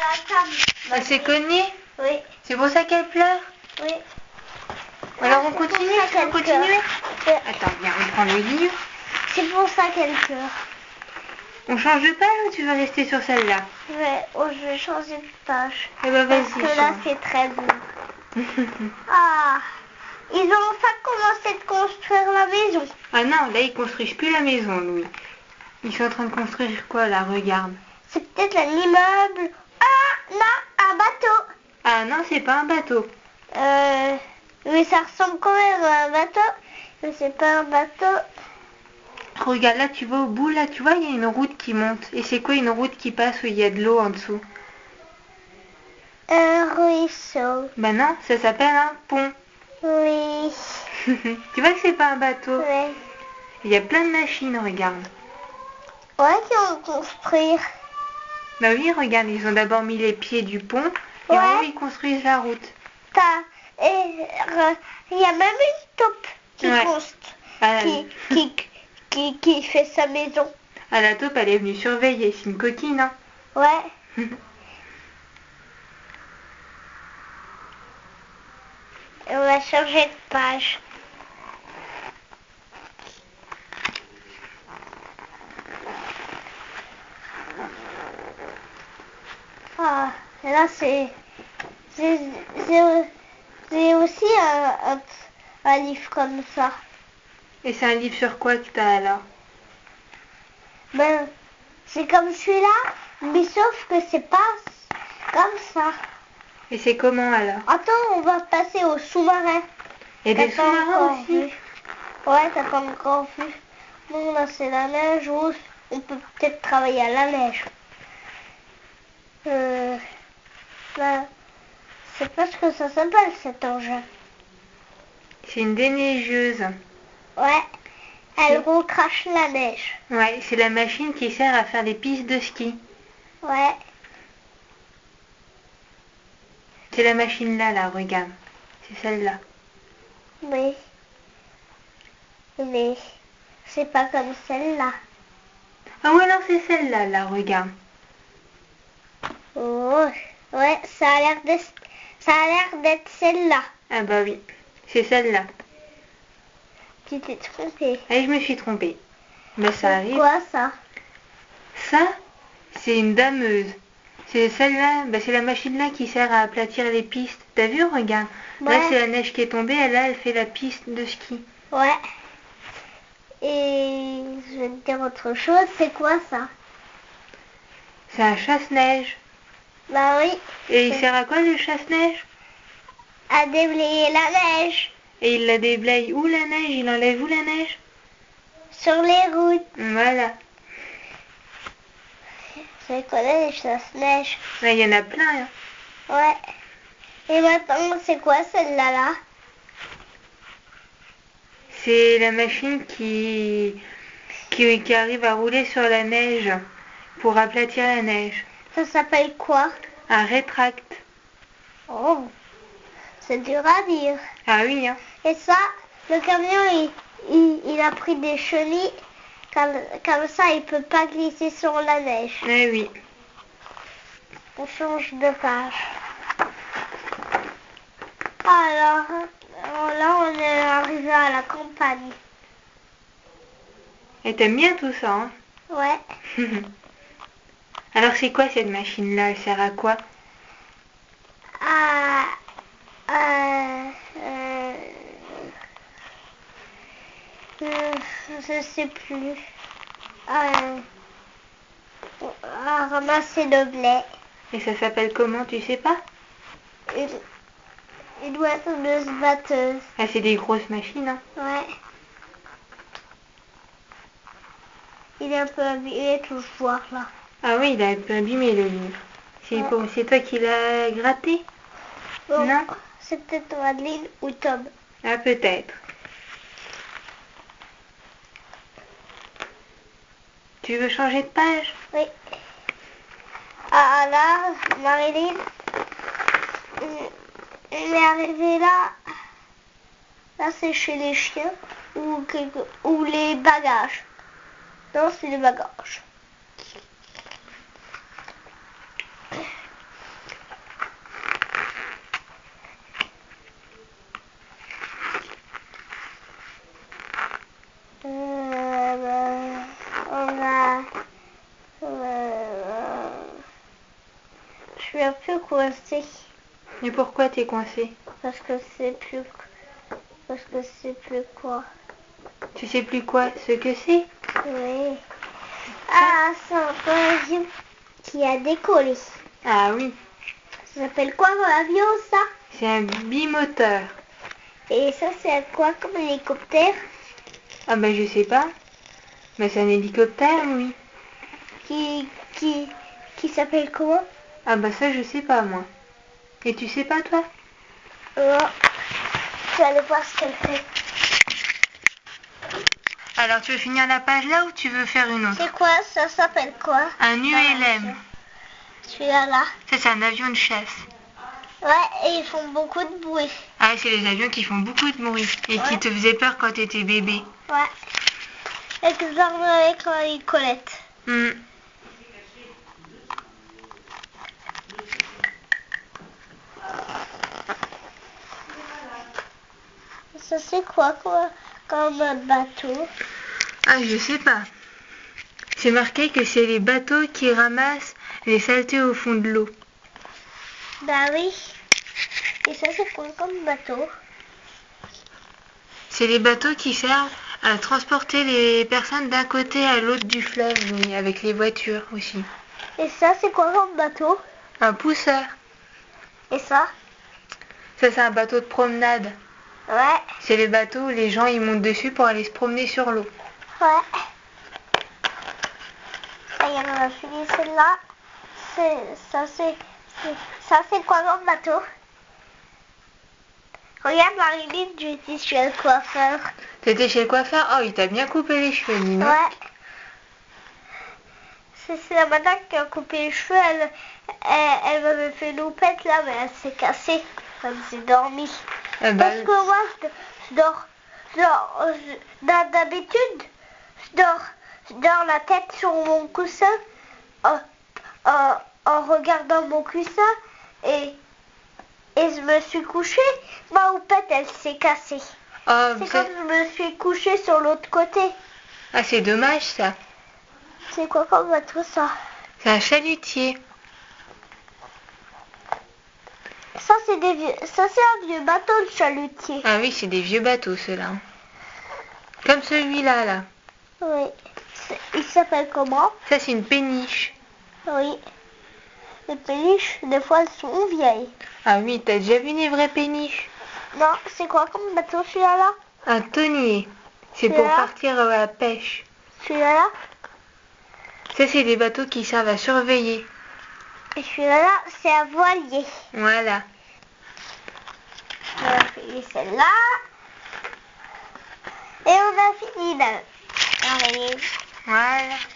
la table. Elle s'est cognée? Oui. C'est pour ça qu'elle pleure? Oui. Alors on continue? On continue? Oui. Attends, viens, on prend le livre. C'est pour ça qu'elle pleure. On change de page ou tu veux rester sur celle-là? Je vais changer de page. Eh ben vas-y. Parce que là c'est très dur. Ah, ils ont enfin commencé de construire la maison. Ah non, là ils construisent plus la maison, Louis. Ils sont en train de construire quoi là? Regarde. C'est peut-être un immeuble. Ah non, un bateau. Ah non, c'est pas un bateau. Mais ça ressemble quand même à un bateau. Mais c'est pas un bateau. Regarde, là tu vois au bout, là tu vois, il y a une route qui monte. Et c'est quoi une route qui passe où il y a de l'eau en dessous? Un ruisseau. Bah non, ça s'appelle un pont. Oui. Tu vois que c'est pas un bateau? Ouais. Il y a plein de machines, regarde. Ouais, qui vont construire. Bah oui, regarde, ils ont d'abord mis les pieds du pont et Ouais. en haut ils construisent la route. Il y a même une taupe qui Ouais. qui fait sa maison. Ah, la taupe, elle est venue surveiller, c'est une coquine, hein? Ouais. On va changer de page. Ah, là c'est aussi un livre comme ça. Et c'est un livre sur quoi que t'as alors? Ben, c'est comme celui-là, mais sauf que c'est pas comme ça. Et c'est comment alors? Attends, on va passer au sous-marin. Et des sous-marins aussi? Vu. Ouais, t'as pas encore vu. Non, là c'est la neige, on peut peut-être travailler à la neige. Là, c'est pas ce que ça s'appelle cet engin. C'est une déneigeuse. Ouais, elle recrache la neige. Ouais, c'est la machine qui sert à faire des pistes de ski. Ouais. C'est la machine là, regarde. C'est celle-là. Oui. Mais c'est pas comme celle-là. Ah ouais, non, c'est celle-là, regarde. Oh, ouais, ça a l'air d'être celle-là. Ah bah oui, c'est celle-là. Tu t'es trompée. Et je me suis trompée. Bah ça arrive. C'est quoi ça? Ça, c'est une dameuse. C'est celle-là, bah c'est la machine là qui sert à aplatir les pistes. T'as vu, regarde. Ouais. Là, c'est la neige qui est tombée, et là, elle fait la piste de ski. Ouais. Et je vais te dire autre chose, c'est quoi ça? C'est un chasse-neige. Bah oui. Et il sert à quoi le chasse-neige? À déblayer la neige. Et il la déblaye où la neige? Il enlève où la neige? Sur les routes. Voilà. Je connais les chasse-neige. Il y en a plein. Hein. Ouais. Et maintenant, c'est quoi celle-là là? C'est la machine qui arrive à rouler sur la neige pour aplatir la neige. Ça s'appelle quoi? Un rétract. Oh, c'est dur à dire. Ah oui, hein. Et ça, le camion, il a pris des chenilles. Comme ça, il peut pas glisser sur la neige. Eh oui. On change de page. Alors, là, on est arrivé à la campagne. Et t'aimes bien tout ça, hein? Ouais. Alors c'est quoi cette machine-là? Elle sert à quoi? Je sais plus. À ramasser le blé. Et ça s'appelle comment, tu sais pas? Une moissonneuse batteuse. Ah, c'est des grosses machines, hein? Ouais. Il est un peu abîmé, tout voir là. Ah oui, il a un peu abîmé le livre. C'est toi qui l'as gratté? Bon, non? C'est peut-être Madeleine ou Tom. Ah, peut-être. Tu veux changer de page? Oui. Ah là, Marilyn, elle est arrivée là. Là, c'est chez les chiens ou les bagages. Non, c'est les bagages. suis un peu coincée. Mais pourquoi t'es coincé? Parce que c'est plus quoi. Tu sais plus quoi ce que c'est? Oui. Ah, c'est un avion qui a décollé. Ah oui, Ça s'appelle quoi comme avion, ça? c'est un bimoteur. Et ça, c'est quoi comme hélicoptère? Ah ben je sais pas. Mais c'est un hélicoptère, oui. Qui s'appelle comment? Ah bah ça je sais pas moi. Et tu sais pas toi? Non. Je vais aller voir ce qu'elle fait. Alors tu veux finir la page là ou tu veux faire une autre? C'est quoi? Ça s'appelle quoi? Un ULM. Celui-là, là. Ça c'est un avion de chasse. Ouais, et ils font beaucoup de bruit. Ah c'est les avions qui font beaucoup de bruit et qui Ouais. te faisaient peur quand t'étais bébé. Ouais. Et que j'en quand ils collettent. Ça c'est quoi comme un bateau? Ah je sais pas. C'est marqué que c'est les bateaux qui ramassent les saletés au fond de l'eau. Bah oui. Et ça c'est quoi comme bateau? C'est les bateaux qui servent à transporter les personnes d'un côté à l'autre du fleuve, oui, avec les voitures aussi. Et ça c'est quoi comme bateau? Un pousseur. Et ça? Ça c'est un bateau de promenade. Ouais. C'est les bateaux où les gens ils montent dessus pour aller se promener sur l'eau. Ouais. Ça y est, on a fini celle-là. Ça c'est quoi comme bateau? Regarde Marilyn, je suis chez le coiffeur. T'étais chez le coiffeur? Oh, il t'a bien coupé les cheveux, dis donc. Ouais. C'est la madame qui a coupé les cheveux. Elle m'avait fait une loupette là, mais elle s'est cassée. Elle s'est dormie. Parce que moi, d'habitude, je dors la tête sur mon coussin en regardant mon coussin et je me suis couchée. Ma houppette, elle s'est cassée. C'est comme je me suis couchée sur l'autre côté. Ah, c'est dommage ça. C'est quoi comme bateau ça? C'est un chalutier. Ça c'est un vieux bateau de chalutier. Ah oui, c'est des vieux bateaux ceux-là. Comme celui-là là. Oui. Il s'appelle comment? Ça c'est une péniche. Oui. Les péniches, des fois elles sont vieilles. Ah oui, t'as déjà vu une vraie péniche? Non, c'est quoi comme bateau celui-là là? Un tonnier. C'est pour partir à la pêche. Celui-là là? Ça c'est des bateaux qui servent à surveiller. Et celui-là là, c'est un voilier. Voilà. On a fini celle-là. Et on a fini là. Voilà.